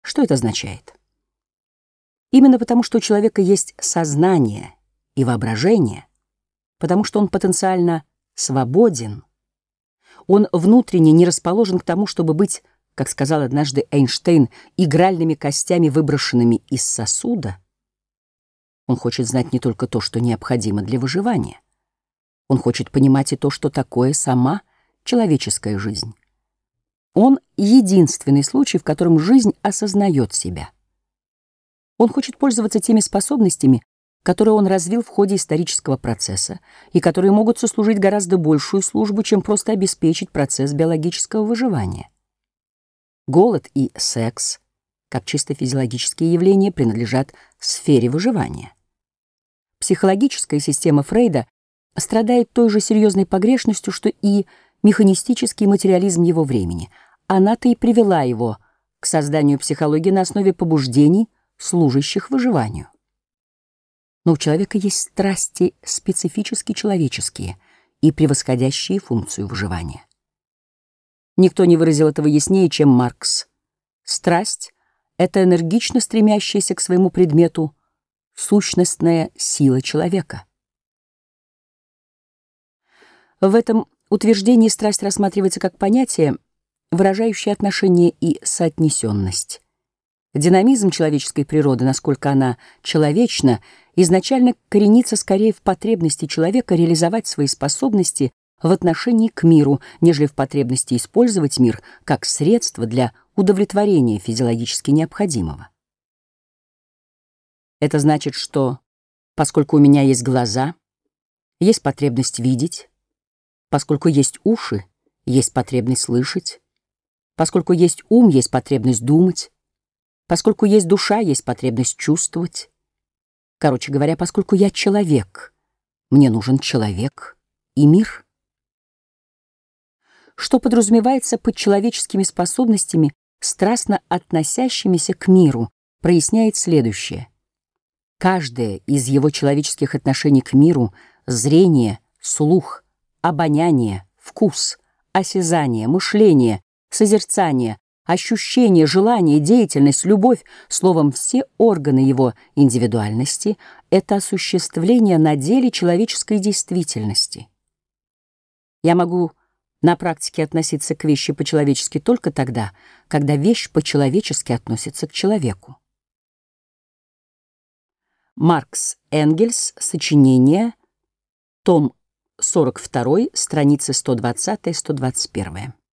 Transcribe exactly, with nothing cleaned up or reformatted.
Что это означает? Именно потому, что у человека есть сознание и воображение, потому что он потенциально свободен, он внутренне не расположен к тому, чтобы быть, как сказал однажды Эйнштейн, игральными костями, выброшенными из сосуда. Он хочет знать не только то, что необходимо для выживания. Он хочет понимать и то, что такое сама человеческая жизнь. Он единственный случай, в котором жизнь осознает себя. Он хочет пользоваться теми способностями, которые он развил в ходе исторического процесса и которые могут сослужить гораздо большую службу, чем просто обеспечить процесс биологического выживания. Голод и секс, как чисто физиологические явления, принадлежат сфере выживания. Психологическая система Фрейда страдает той же серьезной погрешностью, что и механистический материализм его времени. Она-то и привела его к созданию психологии на основе побуждений, служащих выживанию. Но у человека есть страсти специфически человеческие и превосходящие функцию выживания. Никто не выразил этого яснее, чем Маркс. Страсть — это энергично стремящаяся к своему предмету сущностная сила человека. В этом утверждении страсть рассматривается как понятие, выражающее отношение и соотнесенность. Динамизм человеческой природы, насколько она человечна, изначально коренится скорее в потребности человека реализовать свои способности в отношении к миру, нежели в потребности использовать мир как средство для удовлетворения физиологически необходимого. Это значит, что поскольку у меня есть глаза, есть потребность видеть, поскольку есть уши, есть потребность слышать, поскольку есть ум, есть потребность думать, поскольку есть душа, есть потребность чувствовать. Короче говоря, поскольку я человек, мне нужен человек и мир. Что подразумевается под человеческими способностями, страстно относящимися к миру, проясняет следующее. Каждое из его человеческих отношений к миру — зрение, слух, обоняние, вкус, осязание, мышление, созерцание, ощущение, желание, деятельность, любовь, словом, все органы его индивидуальности — это осуществление на деле человеческой действительности. Я могу на практике относиться к вещи по-человечески только тогда, когда вещь по-человечески относится к человеку. Маркс Энгельс, сочинение, том сорок два, страницы сто двадцать — сто двадцать один.